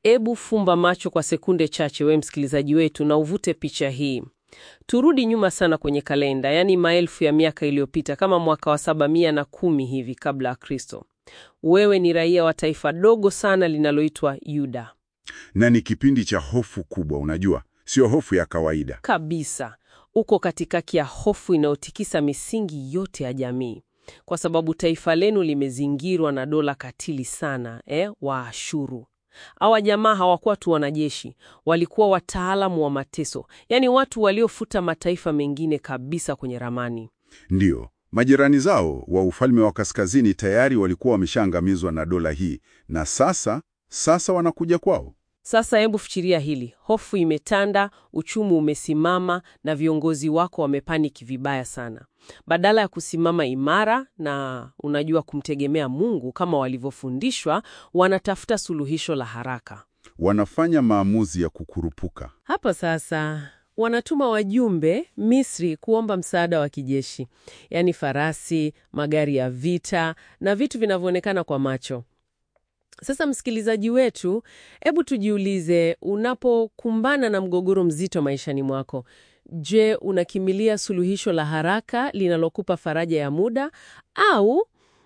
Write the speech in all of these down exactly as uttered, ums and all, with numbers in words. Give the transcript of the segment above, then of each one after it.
Ebu fumba macho kwa sekunde chache, we msikilizaji wetu, na uvute picha hii. Turudi nyuma sana kwenye kalenda, yani maelfu ya miaka iliyopita, kama mwaka wa saba mia na kumi hivi kabla ya Kristo. Wewe ni raia wa taifa dogo sana linaloitwa Yuda. Na ni kipindi cha hofu kubwa, unajua, sio hofu ya kawaida. Kabisa. Uko katikati ya hofu inayotikisa misingi yote ya jamii. Kwa sababu taifa lenu limezingirwa na dola katili sana, eh, wa Ashuru. Hawa jamaa hawakuwa tu wanajeshi, walikuwa wataalamu wa mateso, yani watu waliofuta mataifa mengine kabisa kwenye ramani. Ndiyo, majirani zao wa ufalme wa kaskazini tayari walikuwa wameshaangamizwa na dola hii, na sasa, sasa wanakuja kwao. Sasa hebu fikiria hili, hofu imetanda, uchumi umesimama na viongozi wako wamepaniki vibaya sana. Badala ya kusimama imara na unajua kumtegemea Mungu kama walivyofundishwa, wanatafuta suluhisho la haraka. Wanafanya maamuzi ya kukurupuka. Hapa sasa wanatuma wajumbe Misri kuomba msaada wa kijeshi, yani farasi, magari ya vita na vitu vinavyoonekana kwa macho. Sasa msikilizaji wetu, hebu tujiulize, unapokumbana na mgogoro mzito maishani mwako, je, unakimilia suluhisho la haraka linalokupa faraja ya muda au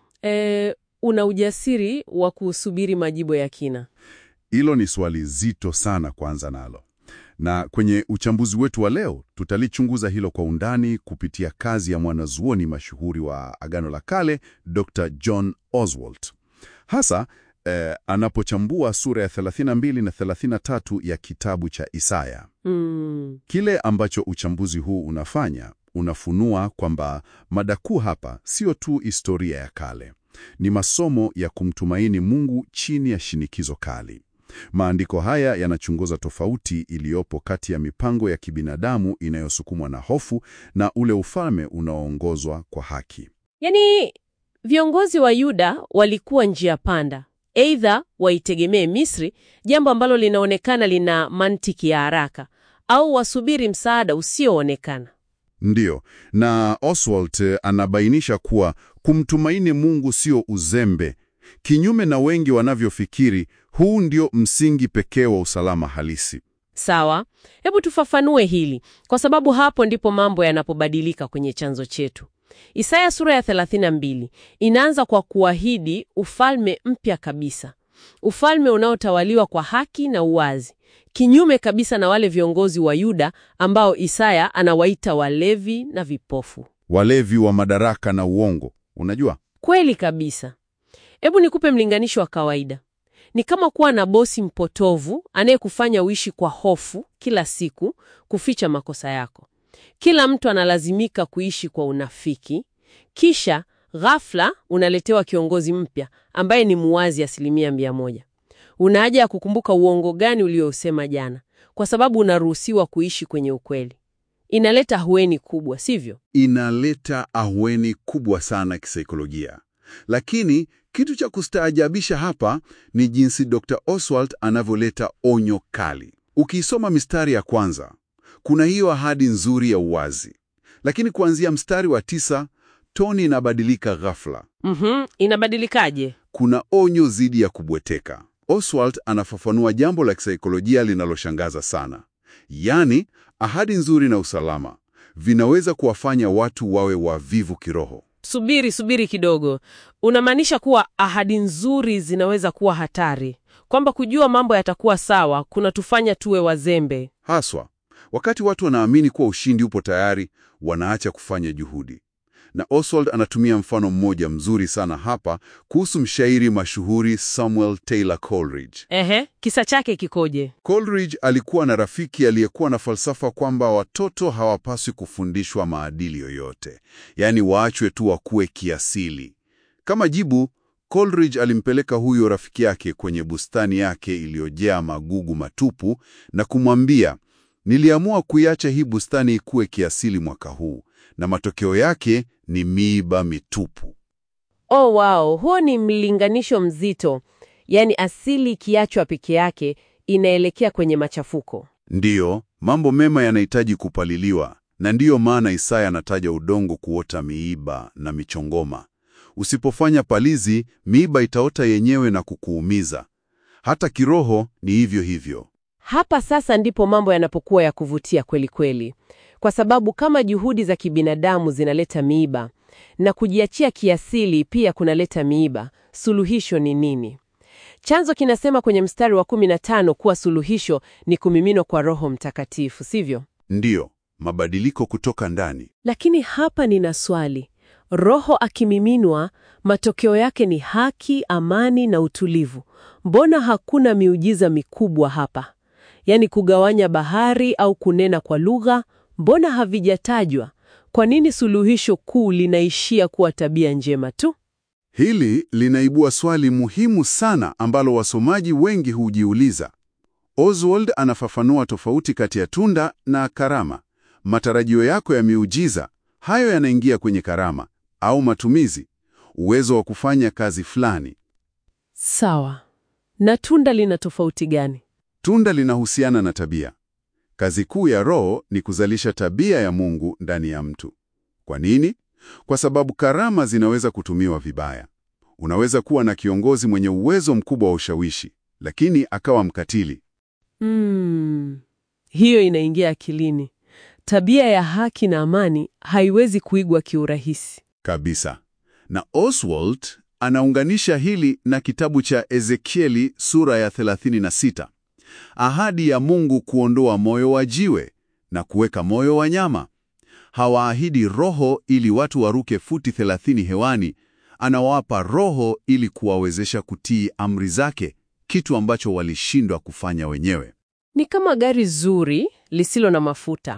e, una ujasiri wa kusubiri majibu ya kina? Hilo ni swali zito sana kwanza nalo. Na kwenye uchambuzi wetu wa leo, tutalichunguza hilo kwa undani kupitia kazi ya mwanazuoni mashuhuri wa Agano la Kale, Doctor John Oswald. Hasa Eh, anapochambua sura ya thelathini na mbili na thelathini na tatu ya kitabu cha Isaya. Mm. Kile ambacho uchambuzi huu unafanya, unafunua kwamba mada kuu hapa sio tu historia ya kale. Ni masomo ya kumtumaini Mungu chini ya shinikizo kali. Maandiko haya yanachunguza tofauti iliyopo kati ya mipango ya kibinadamu inayosukumwa na hofu na ule ufalme unaoongozwa kwa haki. Yaani, viongozi wa Yuda walikuwa njia panda. Aidha waitegemee Misri, jambo ambalo linaonekana lina mantiki ya haraka, au wasubiri msaada usioonekana. Ndiyo, na Oswald anabainisha kuwa kumtumaini Mungu sio uzembe. Kinyume na wengi wanavyofikiri, huu ndio msingi pekee wa usalama halisi. Sawa, hebu tufafanue hili, kwa sababu hapo ndipo mambo yanapobadilika kwenye chanzo chetu. Isaya sura ya thelathini na mbili inaanza kwa kuahidi ufalme mpya kabisa. Ufalme unaotawaliwa kwa haki na uwazi. Kinyume kabisa na wale viongozi wa Yuda ambao Isaya anawaita walevi na vipofu. Walevi wa madaraka na uongo, unajua? Kweli kabisa. Hebu nikupe mlinganisho wa kawaida. Ni kama kuwa na bosi mpotovu anayekufanya uishi kwa hofu kila siku, kuficha makosa yako. Kila mtu analazimika kuishi kwa unafiki, kisha ghafla unaletewa kiongozi mpya ambaye ni muwazi asilimia mia moja. Una haja ya kukumbuka uongo gani uliosema jana, kwa sababu unaruhusiwa kuishi kwenye ukweli. Inaleta ahueni kubwa, sivyo? Inaleta ahueni kubwa sana kisaikolojia. Lakini kitu cha kustaajabisha hapa ni jinsi Doctor Oswald anavyoleta onyo kali. Ukiisoma mistari ya kwanza, kuna hiyo ahadi nzuri ya uwazi. Lakini kuanzia mstari wa tisa, toni inabadilika ghafla. Mhm, inabadilikaje? Kuna onyo zidi ya kubweteka. Oswald anafafanua jambo la kisaikolojia linaloshangaza sana. Yaani, ahadi nzuri na usalama vinaweza kuwafanya watu wawe wavivu kiroho. Subiri, subiri kidogo. Unamaanisha kuwa ahadi nzuri zinaweza kuwa hatari? Kwamba kujua mambo yatakuwa sawa kunatufanya tuwe wazembe? Haswa, wakati watu wanaamini kuwa ushindi upo tayari, wanaacha kufanya juhudi. Na Oswald anatumia mfano mmoja mzuri sana hapa kuhusu mshairi mashuhuri Samuel Taylor Coleridge. Ehe, kisa chake kikoje? Coleridge alikuwa na rafiki aliyekuwa na falsafa kwamba watoto hawapaswi kufundishwa maadili yoyote, yaani waachwe tu wakue kiasili. Kama jibu, Coleridge alimpeleka huyo rafiki yake kwenye bustani yake iliyojaa magugu matupu na kumwambia, niliamua kuiacha hii bustani ikue kiasili mwaka huu, na matokeo yake ni miiba mitupu. Oh wow, huo ni mlinganisho mzito. Yaani asili ikiachwa peke yake inaelekea kwenye machafuko. Ndiyo, mambo mema yanahitaji kupaliliwa, na ndiyo maana Isaya anataja udongo kuota miiba na michongoma. Usipofanya palizi, miiba itaota yenyewe na kukuumiza. Hata kiroho ni hivyo hivyo. Hapa sasa ndipo mambo yanapokuwa ya kuvutia kweli kweli. Kwa sababu kama juhudi za kibinadamu zinaleta miiba na kujiachia kiasili pia kunaleta miiba, suluhisho ni nini? Chanzo kinasema kwenye mstari wa kumi na tano kuwa suluhisho ni kumiminwa kwa Roho Mtakatifu, sivyo? Ndiyo, mabadiliko kutoka ndani. Lakini hapa nina swali. Roho akimiminwa, matokeo yake ni haki, amani na utulivu. Mbona hakuna miujiza mikubwa hapa? Yaani kugawanya bahari au kunena kwa lugha, mbona havijatajwa? Kwa nini suluhisho kuu linaishia kuwa tabia njema tu? Hili linaibua swali muhimu sana ambalo wasomaji wengi hujiuliza. Oswald anafafanua tofauti kati ya tunda na karama. Matarajio yako ya miujiza, hayo yanaingia kwenye karama au matumizi, uwezo wa kufanya kazi fulani. Sawa. Na tunda lina tofauti gani? Tunda linahusiana na tabia. Kazi kuu ya Roho ni kuzalisha tabia ya Mungu ndani ya mtu. Kwa nini? Kwa sababu karama zinaweza kutumiwa vibaya. Unaweza kuwa na kiongozi mwenye uwezo mkubwa wa ushawishi, lakini akawa mkatili. Mm, hiyo inaingia akilini. Tabia ya haki na amani haiwezi kuigwa kiurahisi. Kabisa. Na Oswald anaunganisha hili na kitabu cha Ezekieli sura ya thelathini na sita. Ahadi ya Mungu kuondoa moyo wa jiwe na kuweka moyo wa nyama. Hawaahidi roho ili watu waruke futi thelathini hewani. Anawapa roho ili kuwawezesha kutii amri zake, kitu ambacho walishindwa kufanya wenyewe. Ni kama gari zuri lisilo na mafuta.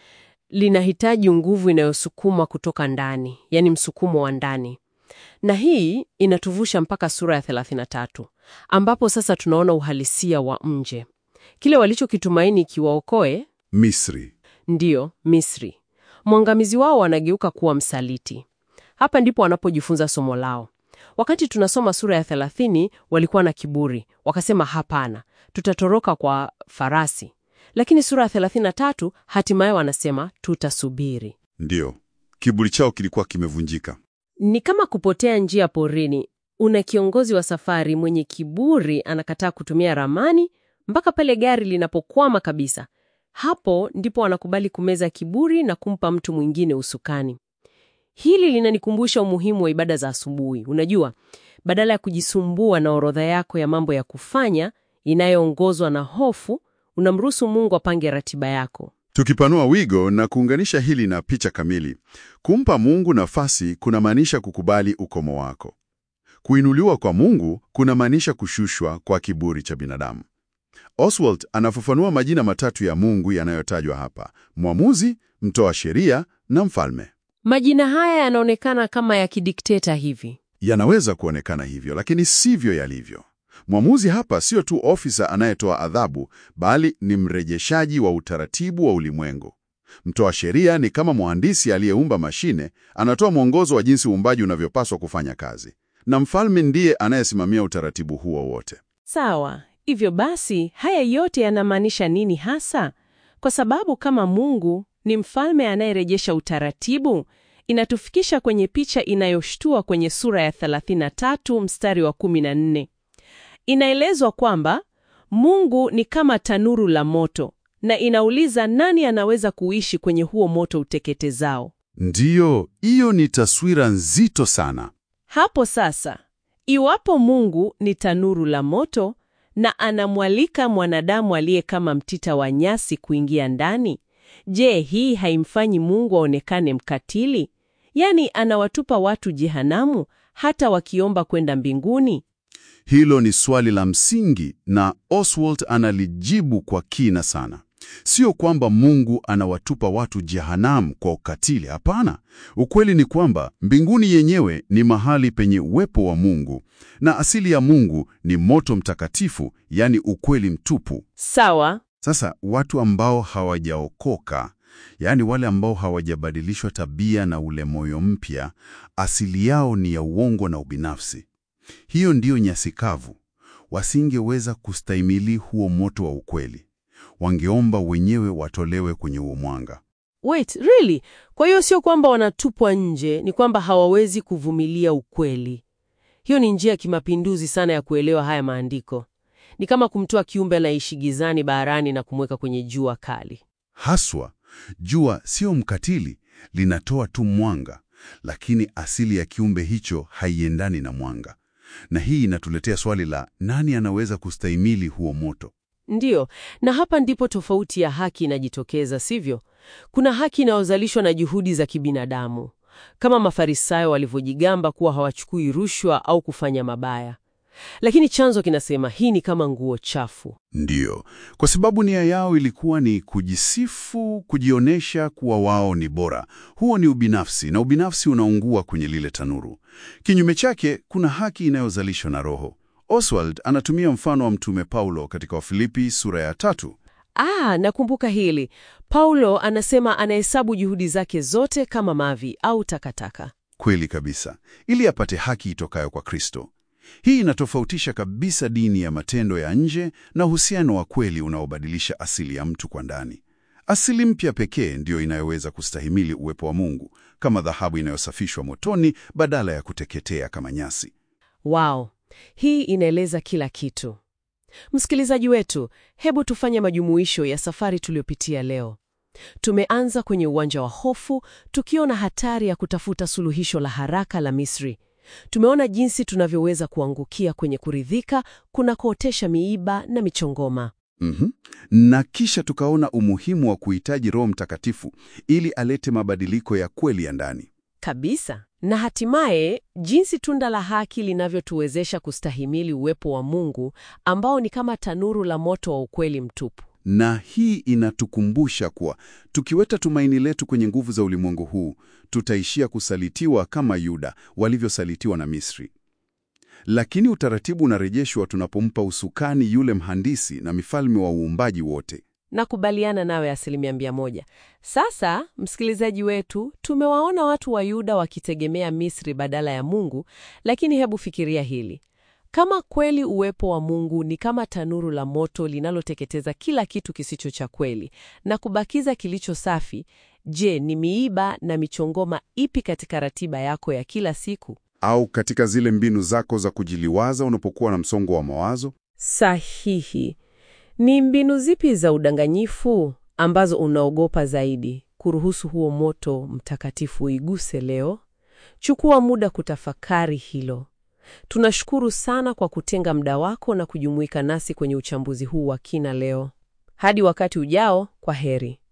Linahitaji nguvu inayosukuma kutoka ndani, yani msukumo wa ndani. Na hii inatuvusha mpaka sura ya thelathini na tatu, ambapo sasa tunaona uhalisia wa nje. Kile walichokitumaini kiwaokoe, Misri. Ndiyo, Misri. Mwangamizi wao wanageuka kuwa msaliti. Hapa ndipo wanapojifunza somo lao. Wakati tunasoma sura ya thelathini, walikuwa na kiburi. Wakasema hapana, tutatoroka kwa farasi. Lakini sura ya thelathini na tatu hatimaye wanasema tutasubiri. Ndiyo, kiburi chao kilikuwa kimevunjika. Ni kama kupotea njia porini. Una kiongozi wa safari mwenye kiburi anakataa kutumia ramani mpaka pale gari linapokwama kabisa. Hapo ndipo wanakubali kumeza kiburi na kumpa mtu mwingine usukani. Hili linanikumbusha umuhimu wa ibada za asubuhi. Unajua, badala ya kujisumbua na orodha yako ya mambo ya kufanya inayoongozwa na hofu, unamruhusu Mungu apange ratiba yako. Tukipanua wigo na kuunganisha hili na picha kamili, kumpa Mungu nafasi kunamaanisha kukubali ukomo wako. Kuinuliwa kwa Mungu kunamaanisha kushushwa kwa kiburi cha binadamu. Oswald anafafanua majina matatu ya Mungu yanayotajwa hapa: mwamuzi, mtoa sheria na mfalme. Majina haya yanaonekana kama ya kidikteta hivi. Yanaweza kuonekana hivyo, lakini sivyo yalivyo. Mwamuzi hapa sio tu ofisa anayetoa adhabu, bali ni mrejeshaji wa utaratibu wa ulimwengu. Mtoa sheria ni kama mhandisi aliyeumba mashine, anatoa mwongozo wa jinsi uumbaji unavyopaswa kufanya kazi. Na mfalme ndiye anayesimamia utaratibu huo wote. Sawa. Hivyo basi, haya yote yanamaanisha nini hasa? Kwa sababu kama Mungu ni mfalme anayerejesha utaratibu, inatufikisha kwenye picha inayoshtua kwenye sura ya thelathini na tatu mstari wa kumi na nne. Inaelezwa kwamba Mungu ni kama tanuru la moto, na inauliza nani anaweza kuishi kwenye huo moto uteketezao. Ndiyo, hiyo ni taswira nzito sana. Hapo sasa, iwapo Mungu ni tanuru la moto na anamwalika mwanadamu aliye kama mtita wa nyasi kuingia ndani, je, hii haimfanyi Mungu aonekane mkatili? Yaani anawatupa watu jehanamu hata wakiomba kwenda mbinguni? Hilo ni swali la msingi na Oswald analijibu kwa kina sana. Sio kwamba Mungu anawatupa watu jehanamu kwa ukatili, hapana. Ukweli ni kwamba mbinguni yenyewe ni mahali penye uwepo wa Mungu, na asili ya Mungu ni moto mtakatifu, yani ukweli mtupu. Sawa. Sasa watu ambao hawajaokoka, yani wale ambao hawajabadilishwa tabia na ule moyo mpya, asili yao ni ya uongo na ubinafsi. Hiyo ndiyo nyasi kavu. Wasingeweza kustahimili huo moto wa ukweli. Wangeomba wenyewe watolewe kwenye huo mwanga. Wait, really? Kwa hiyo sio kwamba wanatupwa nje, ni kwamba hawawezi kuvumilia ukweli. Hiyo ni njia ya kimapinduzi sana ya kuelewa haya maandiko. Ni kama kumtoa kiumbe anayeishi gizani baharani na kumweka kwenye jua kali. Haswa, jua sio mkatili, linatoa tu mwanga, lakini asili ya kiumbe hicho haiendani na mwanga. Na hii inatuletea swali la nani anaweza kustahimili huo moto? Ndiyo, na hapa ndipo tofauti ya haki inajitokeza, sivyo? Kuna haki inayozalishwa na juhudi za kibinadamu, kama Mafarisayo walivyojigamba kuwa hawachukui rushwa au kufanya mabaya. Lakini chanzo kinasema hii ni kama nguo chafu. Ndiyo, kwa sababu nia yao ilikuwa ni kujisifu, kujionyesha kuwa wao ni bora. Huo ni ubinafsi, na ubinafsi unaungua kwenye lile tanuru. Kinyume chake, kuna haki inayozalishwa na Roho. Oswald anatumia mfano wa Mtume Paulo katika Wafilipi sura ya tatu. Ah, nakumbuka hili. Paulo anasema anahesabu juhudi zake zote kama mavi au takataka. Kweli kabisa, ili apate haki itokayo kwa Kristo. Hii inatofautisha kabisa dini ya matendo ya nje na uhusiano wa kweli unaobadilisha asili ya mtu kwa ndani. Asili mpya pekee ndiyo inayoweza kustahimili uwepo wa Mungu, kama dhahabu inayosafishwa motoni badala ya kuteketea kama nyasi. Wow, hii inaeleza kila kitu. Msikilizaji wetu, hebu tufanye majumuisho ya safari tuliyopitia leo. Tumeanza kwenye uwanja wa hofu, tukiona hatari ya kutafuta suluhisho la haraka la Misri. Tumeona jinsi tunavyoweza kuangukia kwenye kuridhika kunakootesha miiba na michongoma. Mhm. Na kisha tukaona umuhimu wa kuhitaji Roho Mtakatifu ili alete mabadiliko ya kweli ya ndani. Kabisa. Na hatimaye jinsi tunda la haki linavyotuwezesha kustahimili uwepo wa Mungu ambao ni kama tanuru la moto wa ukweli mtupu. Na hii inatukumbusha kuwa tukiweka tumaini letu kwenye nguvu za ulimwengu huu, tutaishia kusalitiwa kama Yuda walivyosalitiwa na Misri. Lakini utaratibu unarejeshwa tunapompa usukani yule mhandisi na mfalme wa uumbaji wote. Nakubaliana nawe asilimia mia moja. Sasa, msikilizaji wetu, tumewaona watu wa Yuda wakitegemea Misri badala ya Mungu, lakini hebu fikiria hili. Kama kweli uwepo wa Mungu ni kama tanuru la moto linaloteketeza kila kitu kisicho cha kweli na kubakiza kilicho safi, je, ni miiba na michongoma ipi katika ratiba yako ya kila siku? Au katika zile mbinu zako za kujiliwaza unapokuwa na msongo wa mawazo? Sahihi. Ni mbinu zipi za udanganyifu ambazo unaogopa zaidi kuruhusu huo moto mtakatifu uiguse leo? Chukua muda kutafakari hilo. Tunashukuru sana kwa kutenga muda wako na kujumuika nasi kwenye uchambuzi huu wa kina leo. Hadi wakati ujao, kwa heri.